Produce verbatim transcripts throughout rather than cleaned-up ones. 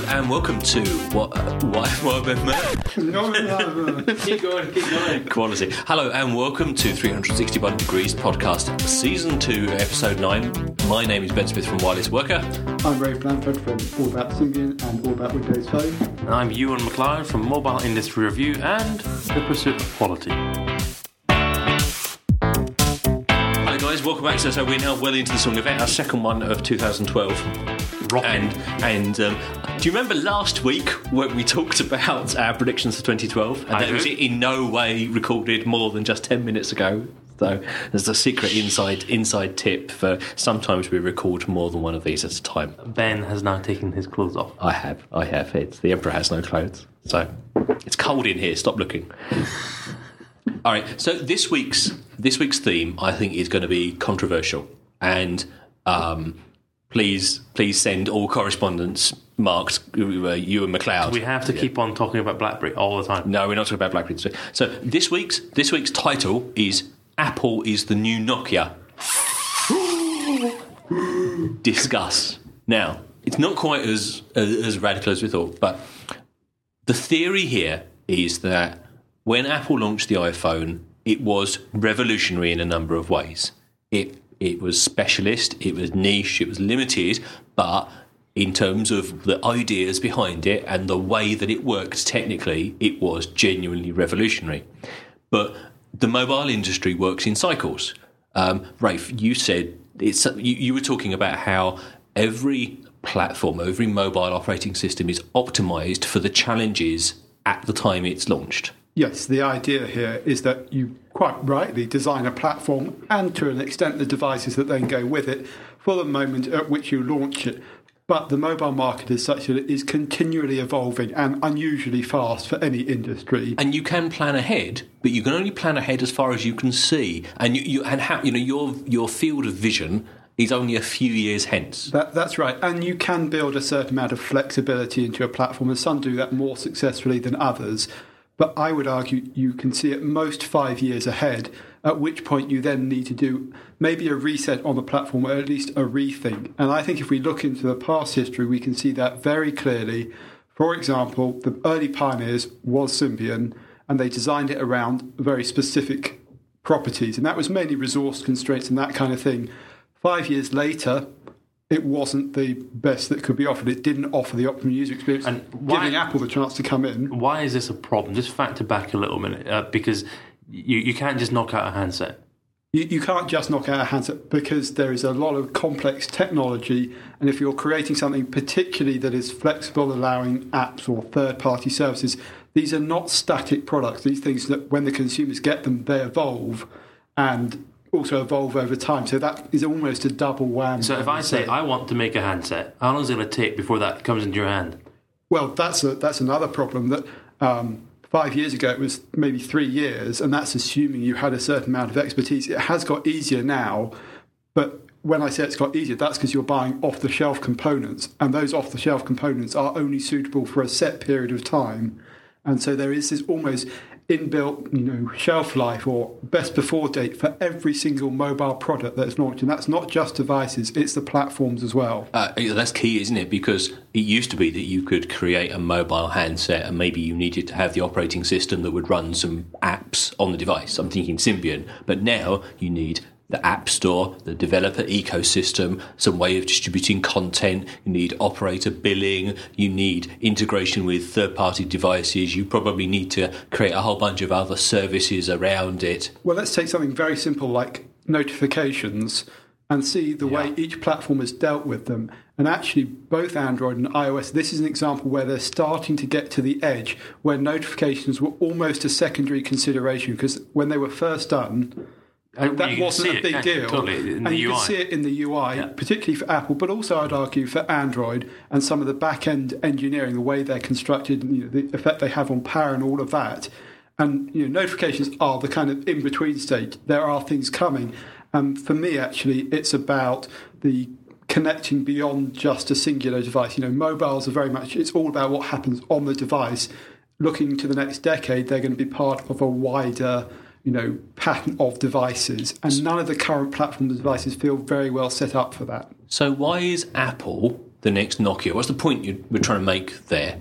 and welcome to what? Uh, why? What? No, no, no. Keep going, keep going. Quality. Hello, and welcome to three sixty-one Degrees Podcast, Season two, Episode nine. My name is Ben Smith from Wireless Worker. I'm Ray Blanford from All About Symbian and All About Windows Phone. And I'm Ewan McLeod from Mobile Industry Review and The Pursuit of Quality. Hello, guys. Welcome back. So, so we're now well into the song event, our second one of two thousand twelve. Rocking. And and um, do you remember last week when we talked about our predictions for twenty twelve? And I that do. was in no way recorded more than just ten minutes ago. So there's a secret inside inside tip for sometimes we record more than one of these at a time. Ben has now taken his clothes off. I have, I have. It's the Emperor has no clothes, so it's cold in here. Stop looking. All right. So this week's this week's theme, I think, is going to be controversial, and um, please please send all correspondence marked uh, Ewan McLeod. We have to Yeah. keep on talking about BlackBerry all the time. No, we're not talking about BlackBerry today. So this week's this week's title is Apple is the new Nokia. Discuss. Now, it's not quite as, as as radical as we thought, but the theory here is that when Apple launched the iPhone, it was revolutionary in a number of ways. It it was specialist, it was niche, it was limited, but in terms of the ideas behind it and the way that it worked technically, it was genuinely revolutionary. But the mobile industry works in cycles. Um, Rafe, you said it's you, you were talking about how every platform, every mobile operating system is optimized for the challenges at the time it's launched. Yes, the idea here is that you quite rightly design a platform and to an extent the devices that then go with it for the moment at which you launch it. But the mobile market is such that it is continually evolving and unusually fast for any industry. And you can plan ahead, but you can only plan ahead as far as you can see. And you, you and how, you know your your field of vision is only a few years hence. That, that's right. And you can build a certain amount of flexibility into a platform, and some do that more successfully than others. But I would argue you can see at most five years ahead, at which point you then need to do maybe a reset on the platform, or at least a rethink. And I think if we look into the past history, we can see that very clearly. For example, the early pioneers was Symbian, and they designed it around very specific properties, and that was mainly resource constraints and that kind of thing. Five years later, it wasn't the best that could be offered. It didn't offer the optimum user experience, And why- giving Apple the chance to come in. Why is this a problem? Just factor back a little minute, uh, because you, you can't just knock out a handset. You, you can't just knock out a handset because there is a lot of complex technology, and if you're creating something particularly that is flexible, allowing apps or third-party services, these are not static products. These things that when the consumers get them, they evolve and also evolve over time. So that is almost a double whammy. So if I say I want to make a handset, how long is it going to take before that comes into your hand? Well, that's a, that's another problem that um, five years ago it was maybe three years, and that's assuming you had a certain amount of expertise. It has got easier now, but when I say it's got easier, that's because you're buying off-the-shelf components, and those off-the-shelf components are only suitable for a set period of time. And so there is this almost inbuilt, you know, shelf life or best before date for every single mobile product that's launched, and that's not just devices; it's the platforms as well. Uh, that's key, isn't it? Because it used to be that you could create a mobile handset and maybe you needed to have the operating system that would run some apps on the device. I'm thinking Symbian. But now you need the App Store, the developer ecosystem, some way of distributing content. You need operator billing. You need integration with third-party devices. You probably need to create a whole bunch of other services around it. Well, let's take something very simple like notifications and see the way Yeah. each platform has dealt with them. And actually, both Android and iOS, this is an example where they're starting to get to the edge where notifications were almost a secondary consideration, because when they were first done, And that you can wasn't see a it, big can't you? deal. Totally, in and the you U I. can see it in the U I, Yeah. particularly for Apple, but also I'd argue for Android and some of the back-end engineering, the way they're constructed, and, you know, the effect they have on power and all of that. And you know, notifications are the kind of in-between stage. There are things coming. And for me, actually, it's about the connecting beyond just a singular device. You know, mobiles are very much, it's all about what happens on the device. Looking to the next decade, they're going to be part of a wider, you know, pattern of devices, and none of the current platform devices feel very well set up for that. So why is Apple the next Nokia? What's the point you we're trying to make there?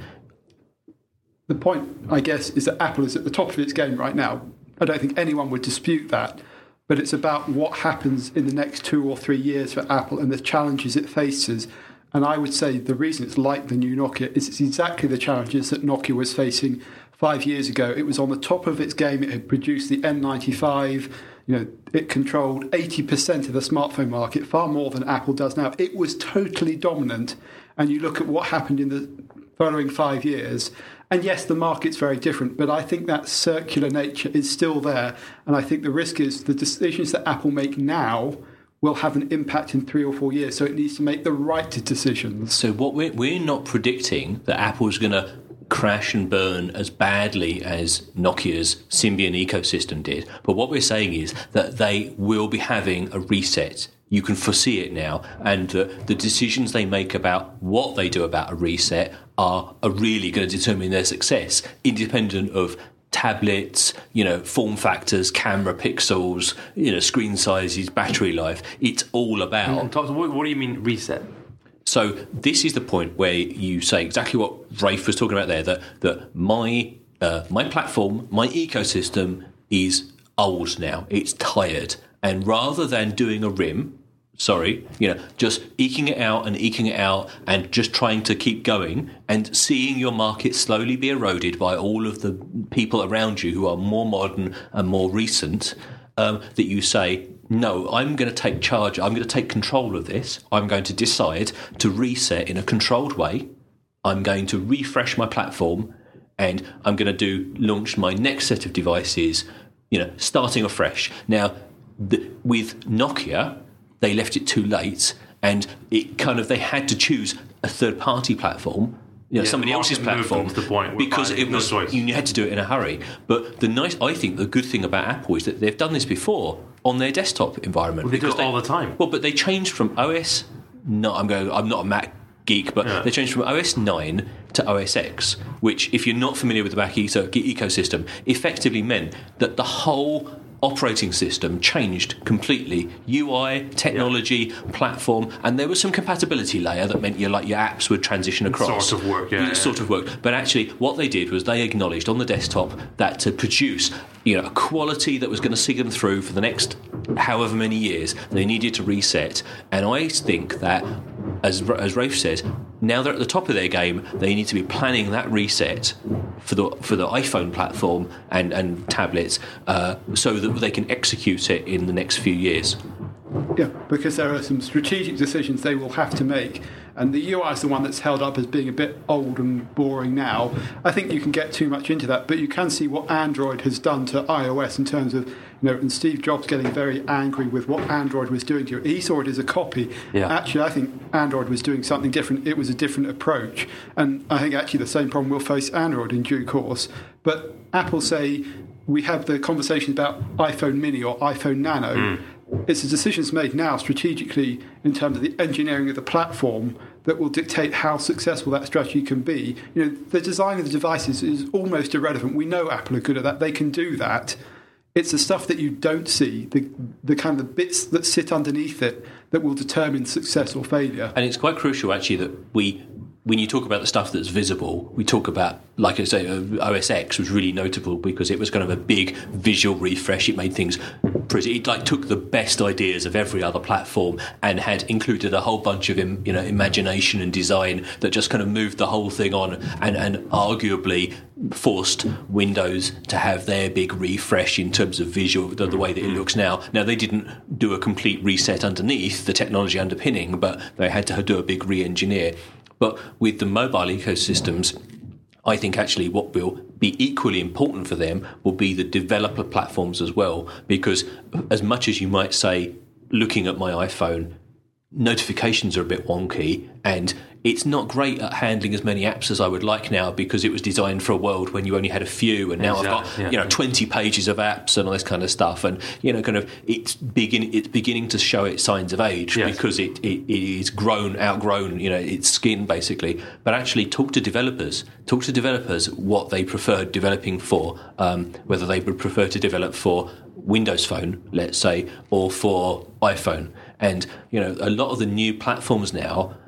The point, I guess, is that Apple is at the top of its game right now. I don't think anyone would dispute that. But it's about what happens in the next two or three years for Apple and the challenges it faces. And I would say the reason it's like the new Nokia is it's exactly the challenges that Nokia was facing five years ago. It was on the top of its game. It had produced the N ninety-five. You know, it controlled eighty percent of the smartphone market, far more than Apple does now. It was totally dominant. And you look at what happened in the following five years, and yes, the market's very different, but I think that circular nature is still there. And I think the risk is the decisions that Apple make now will have an impact in three or four years. So it needs to make the right decisions. So what we're, we're not predicting that Apple's going to crash and burn as badly as Nokia's Symbian ecosystem did. But what we're saying is that they will be having a reset. You can foresee it now, and the, the decisions they make about what they do about a reset are, are really going to determine their success, independent of tablets, you know, form factors, camera pixels, you know, screen sizes, battery life. It's all about. And Tom, what, what do you mean reset? So this is the point where you say exactly what Rafe was talking about there, that that my uh, my platform, my ecosystem is old now. It's tired, and rather than doing a R I M. Sorry, you know, just eking it out and eking it out and just trying to keep going and seeing your market slowly be eroded by all of the people around you who are more modern and more recent, um, that you say, no, I'm going to take charge, I'm going to take control of this, I'm going to decide to reset in a controlled way, I'm going to refresh my platform, and I'm going to do launch my next set of devices, you know, starting afresh. Now, the, with Nokia, they left it too late, and it kind of they had to choose a third-party platform, you know, yeah, somebody else's platform, to the point because it was no you had to do it in a hurry. But the nice, I think, the good thing about Apple is that they've done this before on their desktop environment. Well, they do it they, all the time. Well, but they changed from O S. No, I'm going. I'm not a Mac geek, but yeah. they changed from O S nine to O S X, which, if you're not familiar with the Mac ecosystem, effectively meant that the whole operating system changed completely. U I, technology, yeah. platform, and there was some compatibility layer that meant your like your apps would transition across. Sort of work, yeah. It sort yeah. of worked. But actually, what they did was they acknowledged on the desktop that to produce, you know, a quality that was going to see them through for the next however many years, they needed to reset. And I think that, as as Rafe says, now they're at the top of their game, they need to be planning that reset for the for the iPhone platform and and tablets, uh, so that they can execute it in the next few years. Yeah, because there are some strategic decisions they will have to make, and the U I is the one that's held up as being a bit old and boring now. I think you can get too much into that, but you can see what Android has done to iOS in terms of, you know, and Steve Jobs getting very angry with what Android was doing to it. He saw it as a copy. Yeah. Actually, I think Android was doing something different. It was a different approach, and I think actually the same problem will face Android in due course. But Apple say we have the conversation about iPhone Mini or iPhone Nano. Mm. It's the decisions made now strategically in terms of the engineering of the platform that will dictate how successful that strategy can be. You know, the design of the devices is almost irrelevant. We know Apple are good at that. They can do that. It's the stuff that you don't see, the the kind of the bits that sit underneath it, that will determine success or failure. And it's quite crucial, actually, that we, when you talk about the stuff that's visible, we talk about, like I say, O S X was really notable because it was kind of a big visual refresh. It made things pretty. It like took the best ideas of every other platform and had included a whole bunch of you know imagination and design that just kind of moved the whole thing on, and, and arguably forced Windows to have their big refresh in terms of visual, the, the way that it looks now. Now, they didn't do a complete reset underneath the technology underpinning, but they had to do a big re-engineer. But with the mobile ecosystems, I think actually what will be equally important for them will be the developer platforms as well, because as much as you might say, looking at my iPhone, notifications are a bit wonky and it's not great at handling as many apps as I would like now because it was designed for a world when you only had a few, and now exactly, I've got yeah. you know twenty pages of apps and all this kind of stuff, and you know kind of it's begin it's beginning to show its signs of age yes. because it, it, it is grown outgrown you know its skin basically. But actually, talk to developers. Talk to developers what they prefer developing for, um, whether they would prefer to develop for Windows Phone, let's say, or for iPhone. And you know a lot of the new platforms now,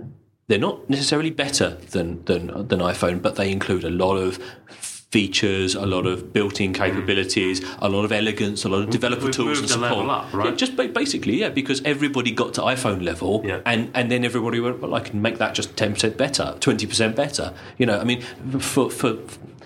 they're not necessarily better than, than than iPhone, but they include a lot of features, a lot of built-in capabilities, a lot of elegance, a lot of developer We've tools and moved a support. level up, right? Yeah, just ba- basically, yeah, because everybody got to iPhone level, Yeah. and, and then everybody went, well, I can make that just ten percent better, twenty percent better. You know, I mean, for for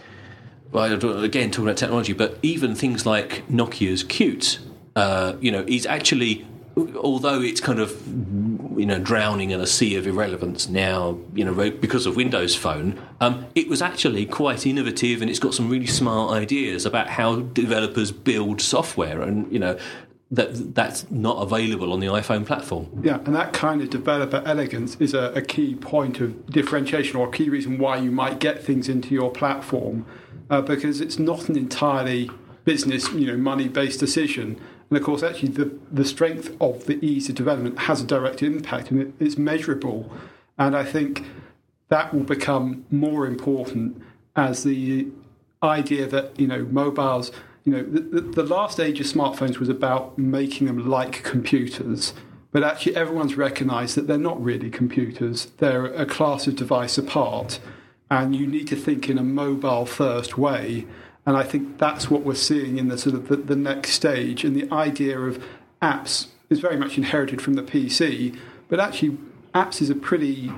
well, I don't- again talking about technology, but even things like Nokia's Qt, uh, you know, is actually, although it's kind of, you know, drowning in a sea of irrelevance now, you know, because of Windows Phone, um, it was actually quite innovative, and it's got some really smart ideas about how developers build software, and, you know, that that's not available on the iPhone platform. Yeah, and that kind of developer elegance is a, a key point of differentiation, or a key reason why you might get things into your platform, uh, because it's not an entirely business, you know, money-based decision. And of course, actually, the, the strength of the ease of development has a direct impact, and it, it's measurable. And I think that will become more important as the idea that, you know, mobiles, you know, the, the, the last age of smartphones was about making them like computers. But actually, everyone's recognised that they're not really computers. They're a class of device apart. And you need to think in a mobile-first way. And I think that's what we're seeing in the sort of the, the next stage. And the idea of apps is very much inherited from the P C, but actually apps is a pretty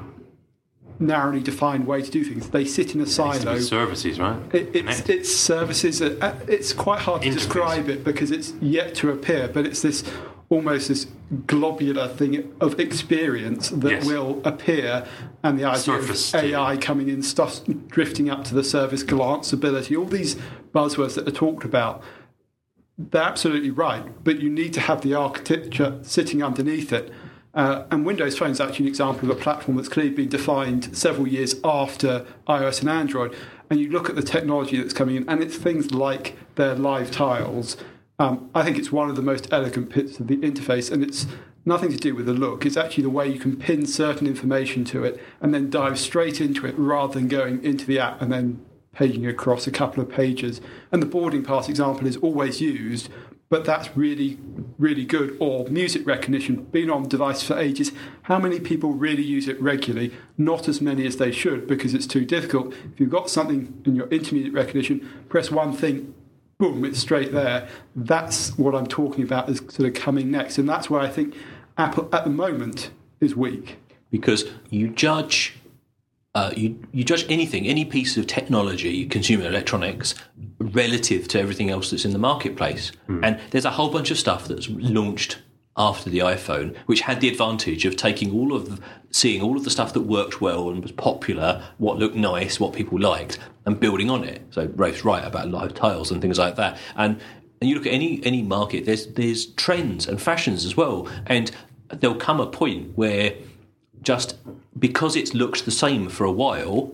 narrowly defined way to do things. They sit in a silo. Services, right? It, it's, it's services. Uh, it's quite hard to Interface. describe it because it's yet to appear, but it's this almost this globular thing of experience that Yes. will appear, and the idea Surface of A I coming in, stuff drifting up to the service, glanceability, all these buzzwords that are talked about. They're absolutely right, but you need to have the architecture sitting underneath it. Uh, and Windows Phone is actually an example of a platform that's clearly been defined several years after iOS and Android. And you look at the technology that's coming in, and it's things like their live tiles. Um, I think it's one of the most elegant bits of the interface, and it's nothing to do with the look. It's actually the way you can pin certain information to it and then dive straight into it rather than going into the app and then paging across a couple of pages. And the boarding pass example is always used, but that's really, really good. Or music recognition, been on device for ages. How many people really use it regularly? Not as many as they should, because it's too difficult. If you've got something in your intermediate recognition, press one thing, boom, it's straight there. That's what I'm talking about as sort of coming next. And that's where I think Apple at the moment is weak. Because you judge uh, you, you judge anything, any piece of technology, consumer electronics, relative to everything else that's in the marketplace. Mm. And there's a whole bunch of stuff that's launched after the iPhone, which had the advantage of taking all of the, seeing all of the stuff that worked well and was popular, what looked nice, what people liked, and building on it. So Rafe's right about live tiles and things like that. And and you look at any any market, there's there's trends and fashions as well. And there'll come a point where just because it's looked the same for a while,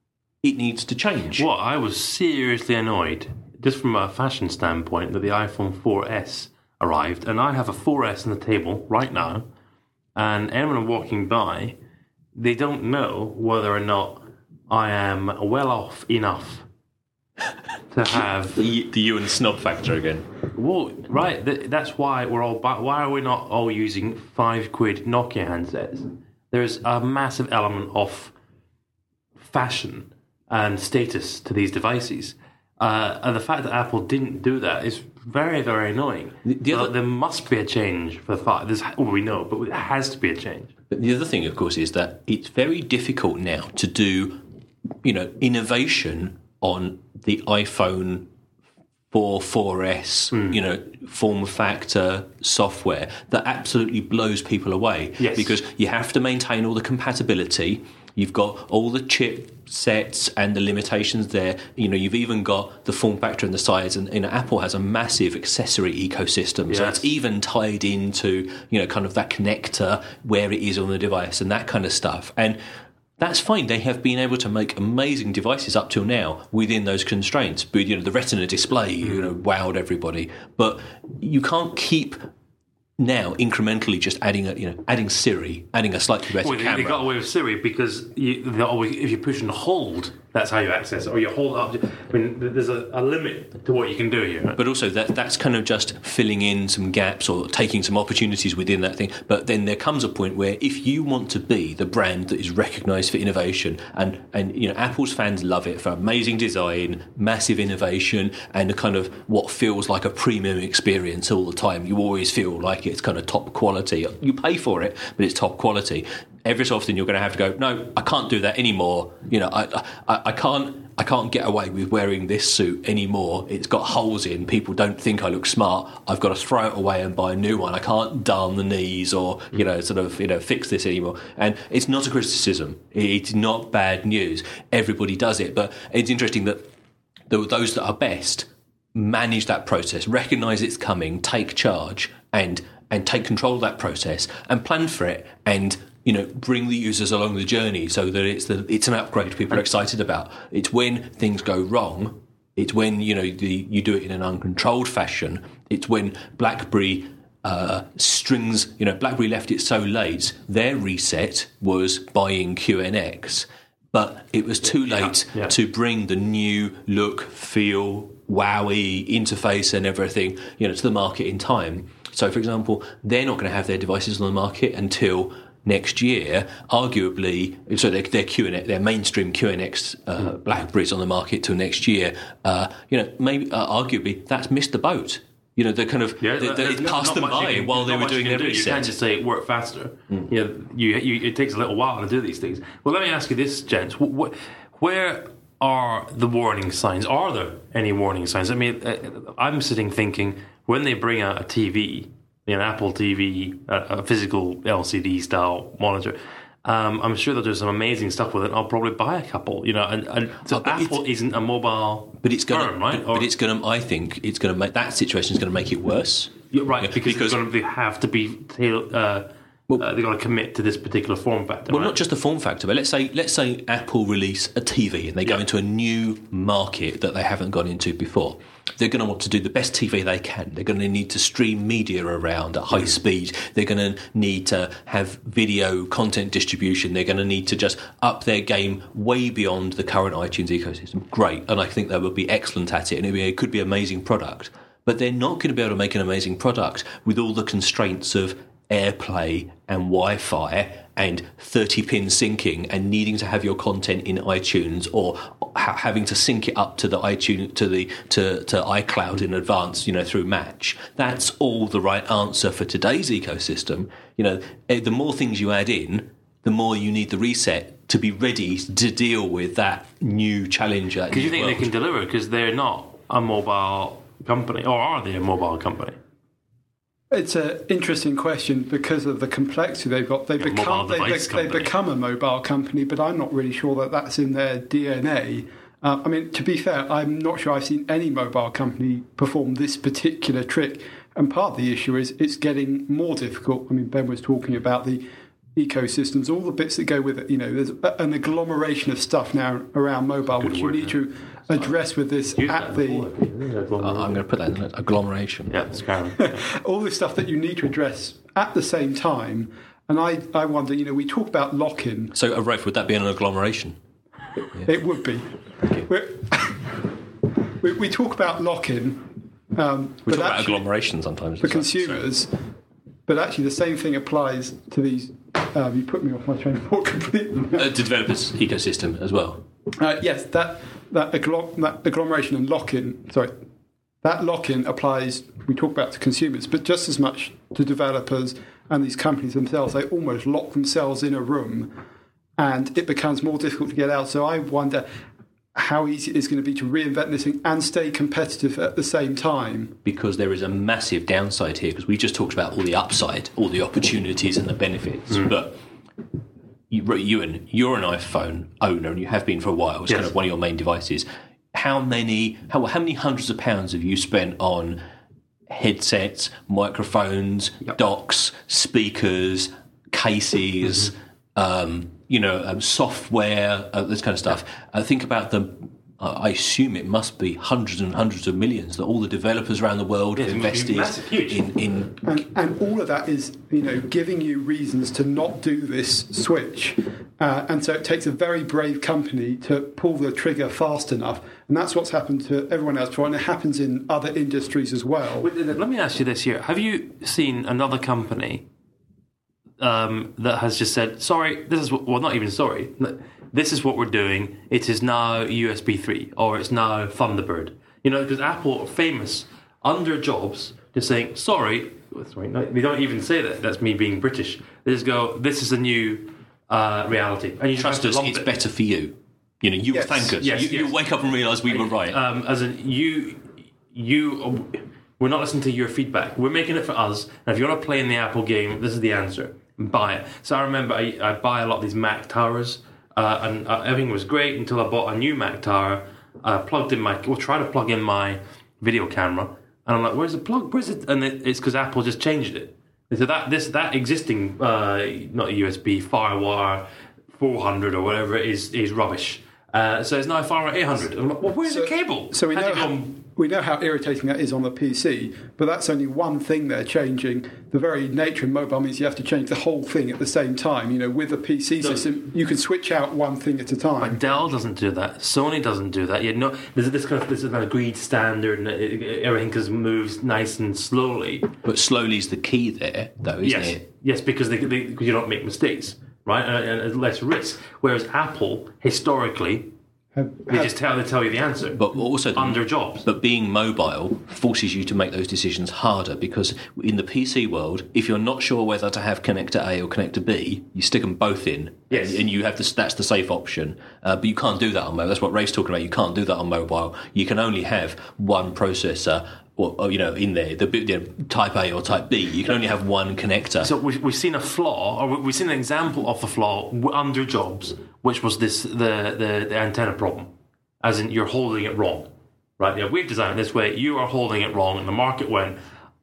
it needs to change. Well, I was seriously annoyed, just from a fashion standpoint, that the iPhone four S arrived, and I have a four S on the table right now, and anyone walking by, they don't know whether or not I am well off enough to have the, the you and snob factor again. Well, right. Th- that's why we're all. Ba- why are we not all using five quid Nokia handsets? There's a massive element of fashion and status to these devices, uh, and the fact that Apple didn't do that is very, very annoying. The, the other, uh, there must be a change for the fact. There's, well, we know, but there has to be a change. But the other thing, of course, is that it's very difficult now to do, you know, innovation on the iPhone four, four S, mm. you know, form factor software that absolutely blows people away. Yes. Because you have to maintain all the compatibility. You've got all the chip sets and the limitations there. You know, you've even got the form factor and the size. And, you know, Apple has a massive accessory ecosystem. Yes. So it's even tied into, you know, kind of that connector, where it is on the device and that kind of stuff. And that's fine. They have been able to make amazing devices up till now within those constraints. But, you know, the Retina display, you know, wowed everybody. But you can't keep now incrementally just adding a, you know, adding Siri, adding a slightly better well, camera. They got away with Siri because you, always, if you push and hold That's how you access it, or you hold it up. I mean, there's a, a limit to what you can do here. Right? But also, that that's kind of just filling in some gaps or taking some opportunities within that thing. But then there comes a point where if you want to be the brand that is recognised for innovation, and, and you know, Apple's fans love it for amazing design, massive innovation, and a kind of what feels like a premium experience all the time. You always feel like it's kind of top quality. You pay for it, but it's top quality. Every so often you're going to have to go, no, I can't do that anymore. You know, I, I, I can't I can't get away with wearing this suit anymore. It's got holes in. People don't think I look smart. I've got to throw it away and buy a new one. I can't darn the knees or, you know, sort of, you know, fix this anymore. And it's not a criticism. It's not bad news. Everybody does it. But it's interesting that those that are best manage that process, recognise it's coming, take charge and and take control of that process and plan for it and, you know, bring the users along the journey so that it's the, it's an upgrade people are excited about. It's when things go wrong. It's when, you know, the, you do it in an uncontrolled fashion. It's when BlackBerry uh, strings, you know, BlackBerry left it so late. Their reset was buying Q N X, but it was too late yeah, yeah. to bring the new look, feel, wowy interface and everything, you know, to the market in time. So, for example, they're not going to have their devices on the market until next year, arguably. So their, their Q N X, their mainstream Q N X uh, BlackBerries on the market till next year. Uh, you know, maybe uh, arguably that's missed the boat. You know, they kind of yeah, they, they, it passed them by can, while they were doing their do. reset. You can't just say it worked faster. Mm. You know, you, you, it takes a little while to do these things. Well, let me ask you this, gents: what, where are the warning signs? Are there any warning signs? I mean, I'm sitting thinking when they bring out a T V. An Apple T V, a, a physical L C D style monitor. Um, I'm sure they'll do some amazing stuff with it. I'll probably buy a couple, you know. And, and so oh, Apple isn't a mobile, but it's going firm, right? But, but it's going to. I think it's going to make that situation is going to make it worse. You're right, yeah, because, because gonna, they have to be. Uh, well, uh, they've got to commit to this particular form factor. Well, right? not just the form factor, but let's say let's say Apple release a T V and they go yeah. into a new market that they haven't gone into before. They're going to want to do the best T V they can. They're going to need to stream media around at high mm. speed. They're going to need to have video content distribution. They're going to need to just up their game way beyond the current iTunes ecosystem. Great. And I think they would be excellent at it, and it could be an amazing product. But they're not going to be able to make an amazing product with all the constraints of AirPlay and Wi-Fi and thirty-pin syncing and needing to have your content in iTunes or ha- having to sync it up to the iTunes to the to, to iCloud in advance, you know, through Match. That's all the right answer for today's ecosystem. You know, the more things you add in, the more you need the reset to be ready to deal with that new challenge. Because you think world. They can deliver because they're not a mobile company, or are they a mobile company? It's an interesting question because of the complexity they've got. They yeah, become they, they, they become a mobile company, but I'm not really sure that that's in their D N A. Uh, I mean, to be fair, I'm not sure I've seen any mobile company perform this particular trick. And part of the issue is it's getting more difficult. I mean, Ben was talking about the ecosystems, all the bits that go with it. You know, there's an agglomeration of stuff now around mobile, Good which you need to address with this at the. I'm going to put that in agglomeration. Yeah, it's kind of all this stuff that you need to address at the same time. And I, I wonder, you know, we talk about lock-in. So, uh, Rafe, would that be an agglomeration? Yeah. It would be. we, we talk about lock-in. Um, we talk about agglomeration sometimes for consumers, so. But actually the same thing applies to these. Um, you put me off my train of thought completely. uh, to developers' ecosystem as well. Uh, yes, that that, agglom- that agglomeration and lock-in. Sorry, that lock-in applies. We talk about to consumers, but just as much to developers and these companies themselves. They almost lock themselves in a room, and it becomes more difficult to get out. So I wonder how easy it is going to be to reinvent this thing and stay competitive at the same time. Because there is a massive downside here, because we just talked about all the upside, all the opportunities and the benefits. Mm. But you, Ewan, you're an iPhone owner, and you have been for a while. It's yes. kind of one of your main devices. How many, how, how many hundreds of pounds have you spent on headsets, microphones, yep. docks, speakers, cases, mm-hmm. um, you know, um, software, uh, this kind of stuff? Uh, think about the I assume it must be hundreds and hundreds of millions that all the developers around the world have Yes, it must be invested massive, huge. in. in And, and all of that is, you know, giving you reasons to not do this switch. Uh, and so it takes a very brave company to pull the trigger fast enough. And that's what's happened to everyone else before. And it happens in other industries as well. Wait, let me ask you this here. Have you seen another company um, that has just said, sorry, this is what, well, not even sorry, this is what we're doing. It is now U S B three or it's now Thunderbird. You know, because Apple are famous under Jobs just saying, sorry, sorry, no, they don't even say that. That's me being British. They just go, this is a new uh, reality. And you trust have us, to lump it's it. better for you. You know, you Yes. will thank us. Yes, you, yes. you wake up and realise we were right. Um, as in, you, you, we're not listening to your feedback. We're making it for us. And if you want to play in the Apple game, this is the answer. Buy it. So I remember I, I buy a lot of these Mac towers, uh, and uh, everything was great until I bought a new Mac tower. I plugged in my, well, try to plug in my video camera, and I'm like, "Where's the plug? Where's it?" And it, it's because Apple just changed it. And so that this that existing, uh, not U S B, FireWire four hundred or whatever it is is rubbish. Uh, so it's now FireWire eight hundred. I'm like, well, where's So- the cable? So we Had know to go how, and- we know how irritating that is on the P C, but that's only one thing they're changing. The very nature of mobile means you have to change the whole thing at the same time. You know, with a P C So- system, you can switch out one thing at a time. But Dell doesn't do that. Sony doesn't do that. You know, there's this kind of this is an agreed standard, and it, it, everything just moves nice and slowly. But slowly is the key there, though, isn't Yes, it? yes, because they, they, because you don't make mistakes, right, and, and there's less risk. Whereas Apple, historically, Have- they have- just tell they tell you the answer. But also, the- under Jobs. But being mobile forces you to make those decisions harder, because in the P C world, if you're not sure whether to have connector A or connector B, you stick them both in, Yes. and, and you have this. That's the safe option. Uh, but you can't do that on mobile. That's what Ray's talking about. You can't do that on mobile. You can only have one processor, or, or you know, in there, the you know, Type A or Type B. You can only have one connector. So we, we've seen a flaw, or we've seen an example of the flaw w- under Jobs, which was this the, the, the antenna problem, as in you're holding it wrong, right? Yeah, we've designed it this way, you are holding it wrong, and the market went,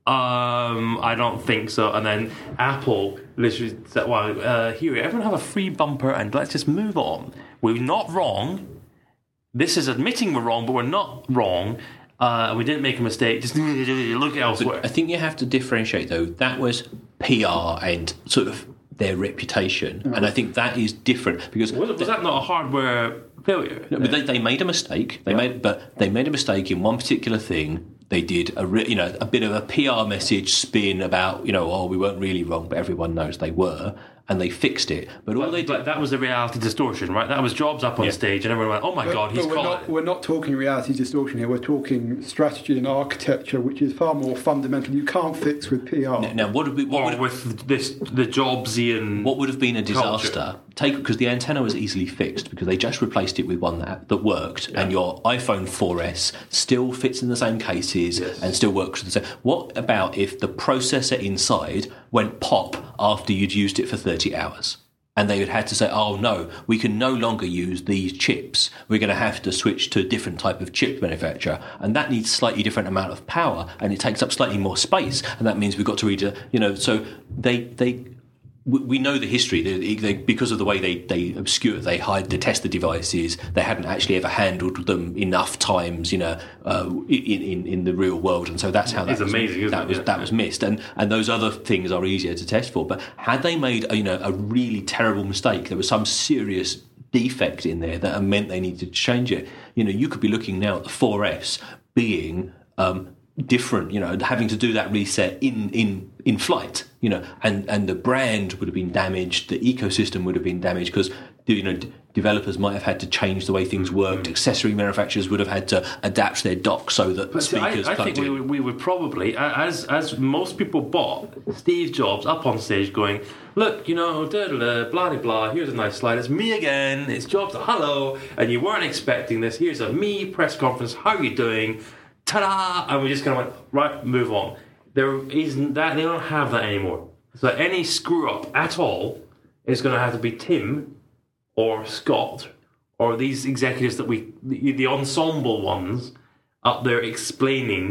um, I don't think so. And then Apple literally said, well, uh, here, everyone have a free bumper, and let's just move on. We're not wrong. This is admitting we're wrong, but we're not wrong. Uh, we didn't make a mistake. Just look elsewhere. I think you have to differentiate, though. That was P R and sort of their reputation, and I think that is different because Was, was that not a hardware failure? No, but they, they made a mistake. They made, but they made a mistake in one particular thing. They did a re, you know a bit of a P R message spin about you know oh we weren't really wrong, but everyone knows they were, and they fixed it. But all But, they but did, that was the reality distortion, right? That was Jobs up on Yeah. stage, and everyone went, "Oh my But- God, he's but we're caught not, it." we're not talking reality distortion here. We're talking strategy and architecture, which is far more fundamental. You can't fix with P R. now what would be what Or would, with this the Jobsian. what would have been a Culture. disaster? Take because the antenna was easily fixed because they just replaced it with one that that worked, and your iPhone four S still fits in the same cases Yes. and still works with the same. What about if the processor inside went pop after you'd used it for thirty hours? And they would have to say, oh no, we can no longer use these chips. We're going to have to switch to a different type of chip manufacturer. And that needs slightly different amount of power and it takes up slightly more space. And that means we've got to read, a, you know, so they, they, we we know the history they, they, because of the way they, they obscure, they hide, they test the devices. They hadn't actually ever handled them enough times, you know, uh, in, in, in the real world. And so that's how that It's was, amazing, isn't that it? was, Yeah. that was missed. And, and those other things are easier to test for. But had they made, you know, a really terrible mistake, there was some serious defect in there that meant they needed to change it. You know, you could be looking now at the four S being um, different, you know, having to do that reset in, in, in flight, you know, and, and the brand would have been damaged, the ecosystem would have been damaged because, you know, d- developers might have had to change the way things worked, accessory manufacturers would have had to adapt their dock so that But see, I, speakers I plugged think we in. would, we would probably, a- as as most people bought, Steve Jobs up on stage going, look, you know, da da da, blah blah blah. Here's a nice slide. It's me again. It's Jobs. Hello, and you weren't expecting this. Here's a me press conference. How are you doing? Ta-da! And we just kind of went right, move on. There isn't that. They don't have that anymore. So any screw up at all is going to have to be Tim or Scott or these executives that we, the, the ensemble ones up there explaining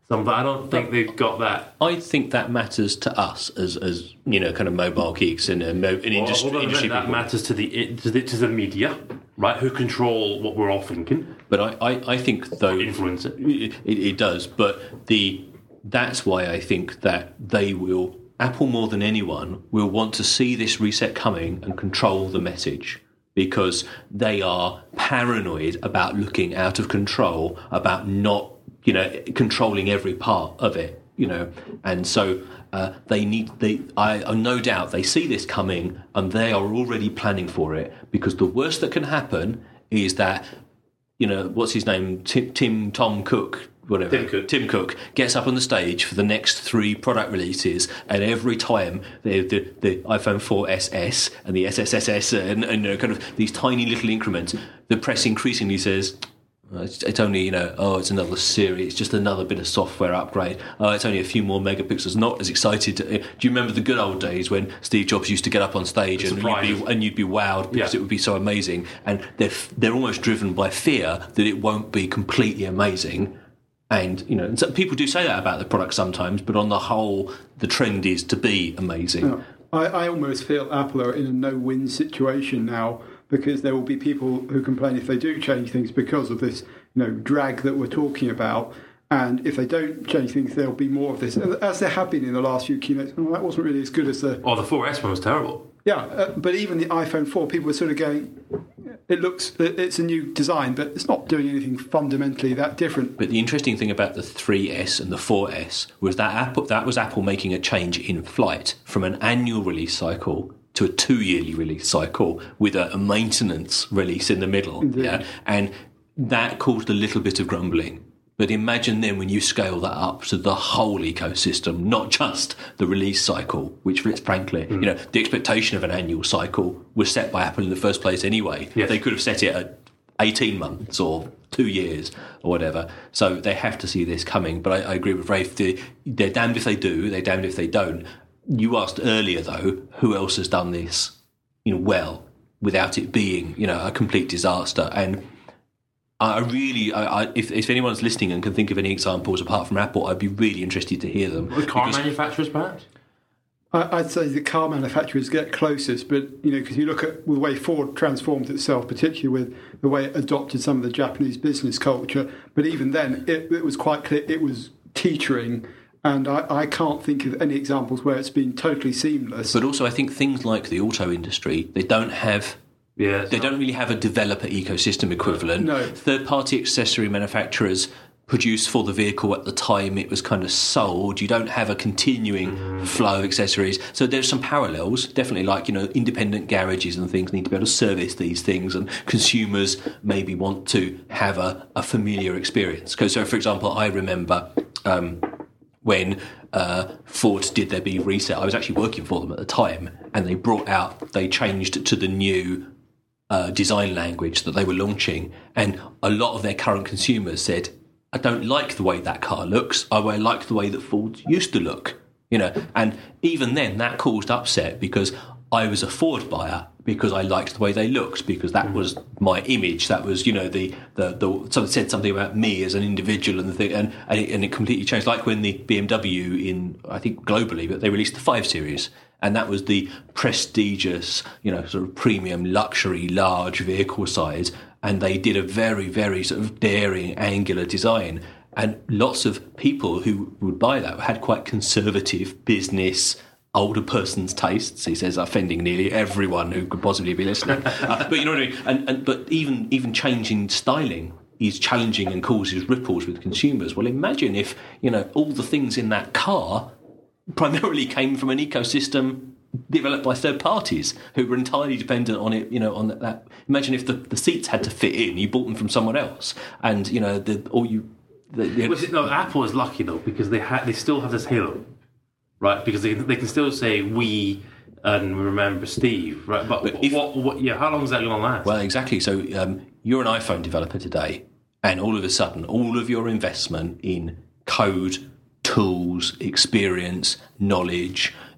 Some, I don't think they've got that. I think that matters to us as, as you know, kind of mobile geeks and, uh, mo- and Well, industry, hold on a industry minute, that people. matters to the, to the to the media, right? Who control what we're all thinking, But I, I, I think though influence it. it, it does. But the that's why I think that they will, Apple more than anyone, will want to see this reset coming and control the message, because they are paranoid about looking out of control, about not, you know, controlling every part of it, you know, and so uh, they need. They, I, I no doubt, they see this coming and they are already planning for it, because the worst that can happen is that, you know, what's his name, Tim, Tim Tom Cook. Whatever. Tim Cook. Tim Cook gets up on the stage for the next three product releases, and every time the the, the iPhone four S S and the S S S S and, and you know, kind of these tiny little increments, the press increasingly says, oh, it's, it's only, you know, oh, it's another series, it's just another bit of software upgrade. Oh, it's only a few more megapixels. Not as excited. To, do you remember the good old days when Steve Jobs used to get up on stage and you'd, be, and you'd be wowed because Yeah. it would be so amazing? And they're they're almost driven by fear that it won't be completely amazing. And, you know, and so people do say that about the product sometimes, but on the whole, the trend is to be amazing. No, I, I almost feel Apple are in a no-win situation now, because there will be people who complain if they do change things because of this, you know, drag that we're talking about. And if they don't change things, there'll be more of this, as there have been in the last few keynotes. Well, that wasn't really as good as the... Oh, the four S one was terrible. Yeah, uh, but even the iPhone four, people were sort of going, it looks, it's a new design, but it's not doing anything fundamentally that different. But the interesting thing about the three S and the four S was that Apple, that was Apple making a change in flight from an annual release cycle to a two-yearly release cycle with a, a maintenance release in the middle. Indeed. Yeah, and that caused a little bit of grumbling. But imagine then when you scale that up to the whole ecosystem, not just the release cycle, which, frankly, mm. you know, the expectation of an annual cycle was set by Apple in the first place anyway. Yes. They could have set it at eighteen months or two years or whatever. So they have to see this coming. But I, I agree with Rafe. They're, they're damned if they do, they're damned if they don't. You asked earlier, though, who else has done this, you know, well, without it being, you know, a complete disaster. And I really, I, I, if, if anyone's listening and can think of any examples apart from Apple, I'd be really interested to hear them. The car Because- manufacturers, perhaps? I- I'd say the car manufacturers get closest, but, you know, because you look at the way Ford transformed itself, particularly with the way it adopted some of the Japanese business culture, but even then, it, it was quite clear it was teetering, and I, I can't think of any examples where it's been totally seamless. But also, I think things like the auto industry, they don't have... Yeah, They don't really have a developer ecosystem equivalent. No. Third-party accessory manufacturers produce for the vehicle at the time it was kind of sold. You don't have a continuing mm. flow of accessories. So there's some parallels, definitely, like, you know, independent garages and things need to be able to service these things, and consumers maybe want to have a, a familiar experience. So, for example, I remember um, when uh, Ford did their big reset, I was actually working for them at the time, and they brought out, they changed it to the new Uh, design language that they were launching, and a lot of their current consumers said, I don't like the way that car looks, I like the way that Ford used to look, you know. And even then that caused upset, because I was a Ford buyer because I liked the way they looked, because that was my image, that was, you know, the the, the someone said something about me as an individual, and the thing, and and it, and it completely changed. Like when the B M W, in I think globally, but they released the five series, and that was the prestigious, you know, sort of premium luxury large vehicle size, and they did a very, very sort of daring angular design, and lots of people who would buy that had quite conservative business, older person's tastes. He says, offending nearly everyone who could possibly be listening. uh, but you know what I mean? And, and but even even changing styling is challenging and causes ripples with consumers. Well, imagine if, you know, all the things in that car primarily came from an ecosystem developed by third parties who were entirely dependent on it, you know, on that. that. Imagine if the, the seats had to fit in, you bought them from someone else, and, you know, the, or you... The, the, Which is, no, Apple is lucky, though, because they ha- they still have this halo, right? Because they, they can still say we and remember Steve, right? But, But if- what, what, yeah, how long is that going to last? Well, exactly. So um, you're an iPhone developer today, and all of a sudden, all of your investment in code, tools, experience, knowledge,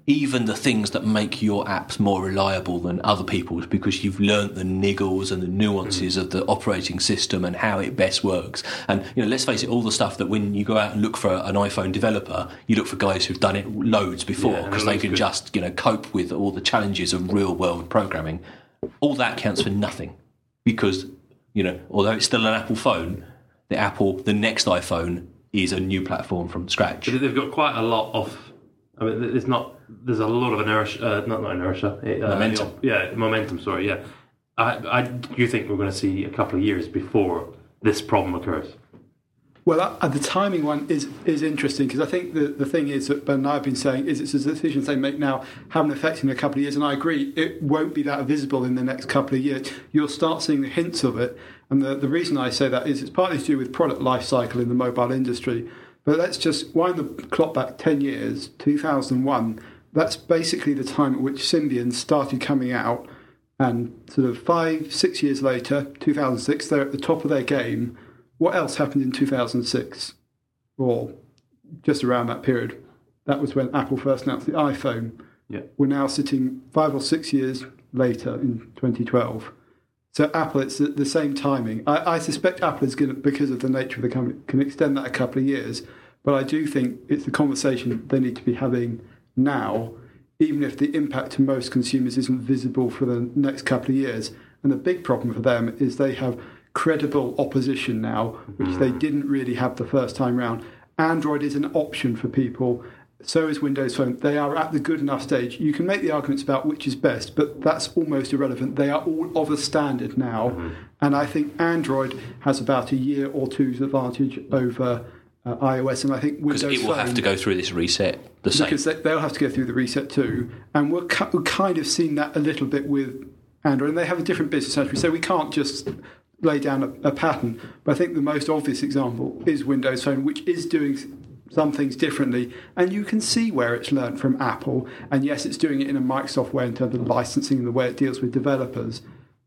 even the things that make your apps more reliable than other people's, because you've learnt the niggles and the nuances mm. of the operating system and how it best works. And, you know, let's face it, all the stuff that when you go out and look for an iPhone developer, you look for guys who've done it loads before, because yeah, they can good. just, you know, cope with all the challenges of real world programming. All that counts for nothing, because, you know, although it's still an Apple phone, the Apple, the next iPhone is a new platform from scratch. But they've got quite a lot of. I mean, there's not. There's a lot of inertia. Uh, not not inertia. Uh, momentum. Yeah, momentum. Sorry. Yeah. I, I do think we're going to see a couple of years before this problem occurs. Well, uh, the timing one is is interesting, because I think the, the thing is that Ben and I have been saying is it's the decisions they make now have an effect in a couple of years, and I agree it won't be that visible in the next couple of years. You'll start seeing the hints of it, and the, the reason I say that is it's partly to do with product life cycle in the mobile industry. But let's just wind the clock back ten years, two thousand one. That's basically the time at which Symbian started coming out, and sort of five, six years later, two thousand six, they're at the top of their game. What else happened in two thousand six, or just around that period? That was when Apple first announced the iPhone. Yeah. We're now sitting five or six years later in twenty twelve. So Apple, it's the, the same timing. I, I suspect Apple is going to, because of the nature of the company, can extend that a couple of years. But I do think it's the conversation they need to be having now, even if the impact to most consumers isn't visible for the next couple of years. And the big problem for them is they have credible opposition now, which they didn't really have the first time round. Android is an option for people. So is Windows Phone. They are at the good enough stage. You can make the arguments about which is best, but that's almost irrelevant. They are all of a standard now. Mm-hmm. And I think Android has about a year or two's advantage over uh, iOS. And I think Windows Phone... Because it will Phone, have to go through this reset the same. Because they, they'll have to go through the reset too. And we're, we're kind of seen that a little bit with Android. And they have a different business strategy. So we can't just lay down a, a pattern. But I think the most obvious example is Windows Phone, which is doing some things differently, and you can see where it's learned from Apple. And yes, it's doing it in a Microsoft way in terms of licensing and the way it deals with developers.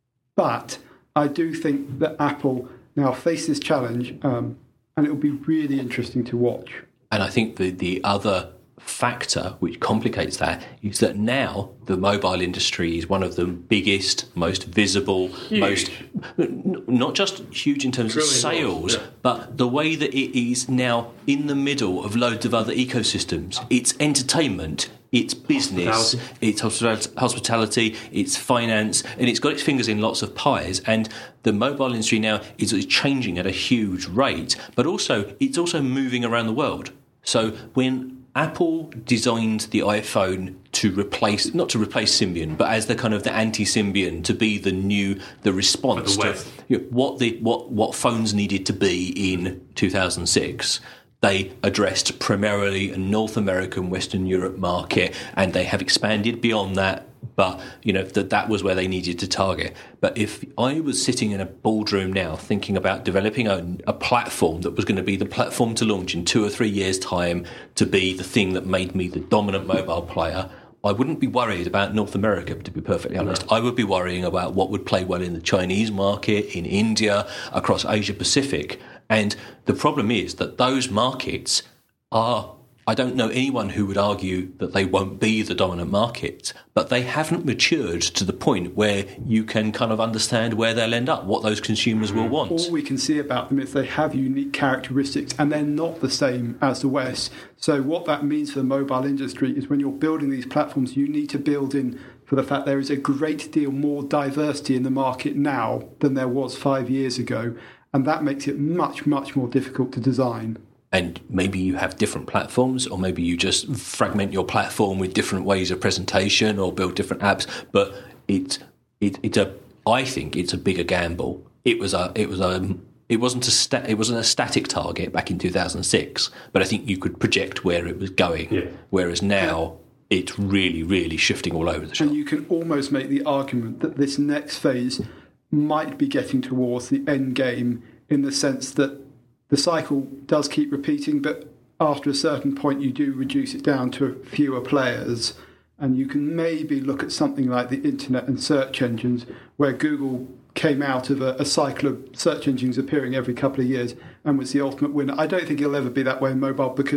But I do think that Apple now face this challenge, um, and it will be really interesting to watch. And I think the, the other factor which complicates that is that now the mobile industry is one of the biggest, most visible, huge. most n- not just huge in terms Trillion of sales, yeah. but the way that it is now in the middle of loads of other ecosystems. It's entertainment, it's business, hospitality. it's hospital- hospitality, it's finance, and it's got its fingers in lots of pies. And the mobile industry now is, is changing at a huge rate, but also it's also moving around the world. So when Apple designed the iPhone to replace, not to replace Symbian, but as the kind of the anti-Symbian, to be the new, the response the to you know, what the what what phones needed to be in two thousand six. They addressed primarily a North American, Western Europe market, and they have expanded beyond that. But, you know, that that was where they needed to target. But if I was sitting in a boardroom now thinking about developing a, a platform that was going to be the platform to launch in two or three years' time to be the thing that made me the dominant mobile player, I wouldn't be worried about North America, to be perfectly honest. No. I would be worrying about what would play well in the Chinese market, in India, across Asia Pacific. And the problem is that those markets are... I don't know anyone who would argue that they won't be the dominant market, but they haven't matured to the point where you can kind of understand where they'll end up, what those consumers will want. All we can see about them is they have unique characteristics, and they're not the same as the West. So what that means for the mobile industry is when you're building these platforms, you need to build in for the fact there is a great deal more diversity in the market now than there was five years ago, and that makes it much, much more difficult to design. And maybe you have different platforms, or maybe you just fragment your platform with different ways of presentation or build different apps. But it, it, it's a, I think it's a bigger gamble. It was a, it was a, it wasn't a, sta- it wasn't a static target back in two thousand six. But I think you could project where it was going. Yeah. Whereas now yeah. it's really, really shifting all over the shop. And you can almost make the argument that this next phase might be getting towards the end game, in the sense that the cycle does keep repeating, but after a certain point you do reduce it down to fewer players, and you can maybe look at something like the internet and search engines, where Google came out of a, a cycle of search engines appearing every couple of years and was the ultimate winner. I don't think it'll ever be that way in mobile because of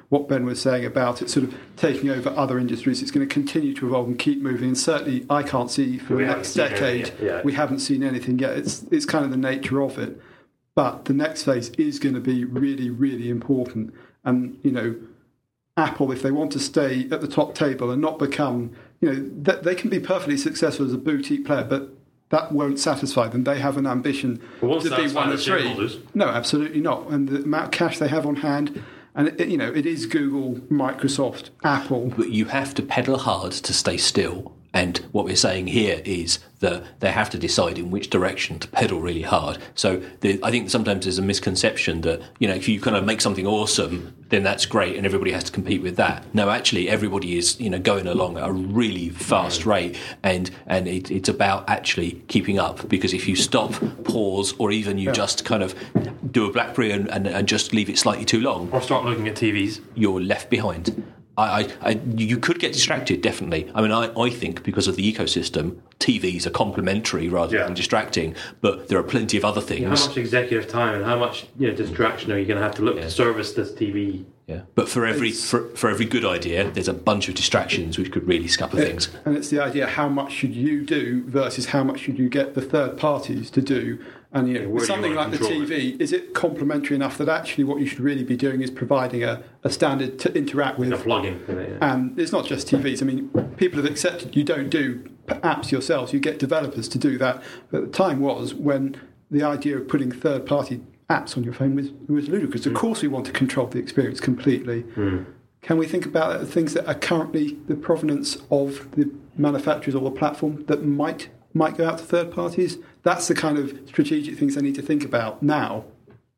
what Ben was saying about it sort of taking over other industries. It's going to continue to evolve and keep moving. And certainly, I can't see for We the haven't next seen decade, anything yet, yeah. we haven't seen anything yet. It's it's kind of the nature of it. But the next phase is going to be really, really important. And, you know, Apple, if they want to stay at the top table and not become, you know, th- they can be perfectly successful as a boutique player, but that won't satisfy them. They have an ambition But won't to be satisfy one the of three. shareholders. No, absolutely not. And the amount of cash they have on hand, and it, you know, it is Google, Microsoft, Apple. But you have to pedal hard to stay still. And what we're saying here is that they have to decide in which direction to pedal really hard. So the, I think sometimes there's a misconception that, you know, if you kind of make something awesome, then that's great and everybody has to compete with that. No, actually, everybody is, you know, going along at a really fast rate, and and it, it's about actually keeping up. Because if you stop, pause, or even you Yeah. just kind of do a BlackBerry and, and, and just leave it slightly too long, Or start looking at T Vs. you're left behind. I, I, I, you could get distracted, definitely. I mean, I, I think because of the ecosystem, T Vs are complementary rather Yeah. than distracting, but there are plenty of other things. How much executive time and how much you know distraction are you going to have to look Yeah. to service this T V? Yeah. But for every It's- for, for every good idea, there's a bunch of distractions which could really scupper things. And it's the idea, how much should you do versus how much should you get the third parties to do? And, you know, where with do you something want like to the T control V, is it complementary enough that actually what you should really be doing is providing a, a standard to interact with? A plug-in. Yeah. And it's not just T Vs. I mean, people have accepted you don't do p- apps yourselves. You get developers to do that. But the time was when the idea of putting third-party apps on your phone was, was ludicrous. Of course we want to control the experience completely. Mm. Can we think about things that are currently the provenance of the manufacturers or the platform that might might go out to third parties? That's the kind of strategic things they need to think about now.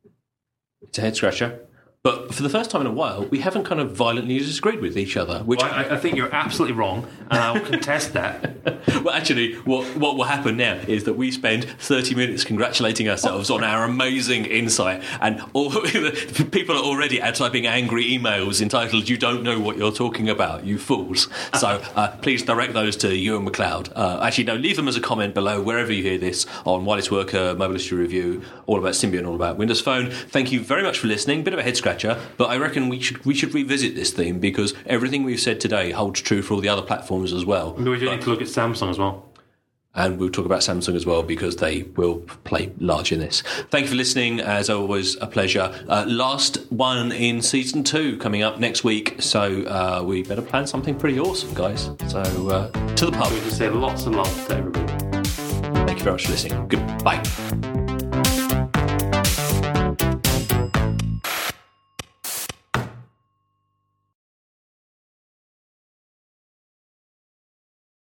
It's a head scratcher. But for the first time in a while, we haven't kind of violently disagreed with each other. Which Well, I, I think you're absolutely wrong, and I will contest that. well, actually, what what will happen now is that we spend thirty minutes congratulating ourselves on our amazing insight, and all people are already out typing angry emails entitled "You don't know what you're talking about, you fools." So uh, please direct those to Ewan McLeod. Uh, actually, no, leave them as a comment below wherever you hear this on Wireless Worker, Mobile History Review, all about Symbian, all about Windows Phone. Thank you very much for listening. Bit of a head scratcher. But I reckon we should we should revisit this theme because everything we've said today holds true for all the other platforms as well. We do need to look at Samsung as well. And we'll talk about Samsung as well because they will play large in this. Thank you for listening. As always, a pleasure. Uh, last one in season two coming up next week. So uh, we better plan something pretty awesome, guys. So uh, to the pub. We just say lots and lots to everybody. Thank you very much for listening. Goodbye.